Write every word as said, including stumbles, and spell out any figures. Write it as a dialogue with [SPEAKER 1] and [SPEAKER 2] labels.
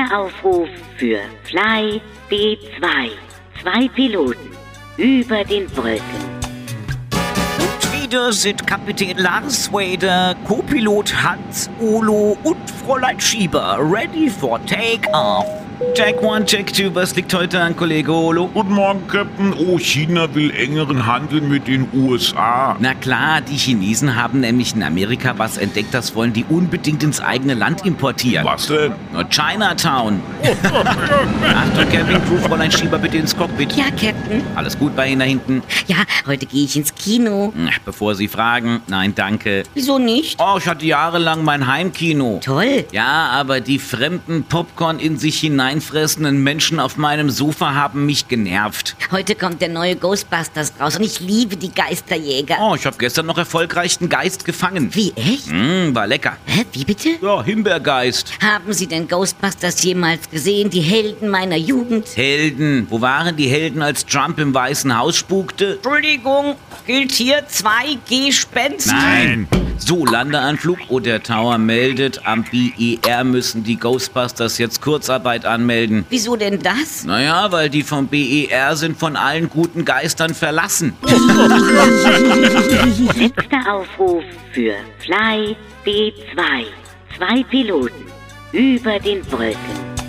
[SPEAKER 1] Letzter Aufruf für Fly B zwei. Zwei Piloten über den Wolken.
[SPEAKER 2] Und wieder sind Kapitän Lars Wader, Co-Pilot Hans Olo und Fräulein Schieber ready for take-off. Check one, check two, was liegt heute an, Kollege Olo?
[SPEAKER 3] Guten Morgen, Captain. Oh, China will engeren Handel mit den U S A.
[SPEAKER 2] Na klar, die Chinesen haben nämlich in Amerika was entdeckt, das wollen die unbedingt ins eigene Land importieren.
[SPEAKER 3] Was denn?
[SPEAKER 2] Na, Chinatown. Achtung, Campingcrew, Fräulein Schieber, bitte ins Cockpit.
[SPEAKER 1] Ja, Captain.
[SPEAKER 2] Alles gut bei Ihnen da hinten?
[SPEAKER 1] Ja, heute gehe ich ins Kino.
[SPEAKER 2] Ach, bevor Sie fragen, nein, danke.
[SPEAKER 1] Wieso nicht?
[SPEAKER 2] Oh, ich hatte jahrelang mein Heimkino.
[SPEAKER 1] Toll.
[SPEAKER 2] Ja, aber die fremden Popcorn in sich hineinfressenden Menschen auf meinem Sofa haben mich genervt.
[SPEAKER 1] Heute kommt der neue Ghostbusters raus und ich liebe die Geisterjäger.
[SPEAKER 2] Oh, ich habe gestern noch erfolgreich einen Geist gefangen.
[SPEAKER 1] Wie, echt?
[SPEAKER 2] Mmh, war lecker.
[SPEAKER 1] Hä, wie bitte?
[SPEAKER 2] Ja, Himbeergeist.
[SPEAKER 1] Haben Sie denn Ghostbusters jemals gesehen? Die Helden meiner Jugend?
[SPEAKER 2] Helden. Wo waren die Helden, als Trump im Weißen Haus spukte?
[SPEAKER 1] Entschuldigung, gilt hier zwei G-Spenst?
[SPEAKER 3] Nein.
[SPEAKER 2] So, Landeanflug. Oh, der Tower meldet, am B E R müssen die Ghostbusters jetzt Kurzarbeit anmelden.
[SPEAKER 1] Wieso denn das?
[SPEAKER 2] Naja, weil die vom B E R sind von allen guten Geistern verlassen.
[SPEAKER 1] Letzter Aufruf für Fly B zwei. Zwei Piloten über den Wolken.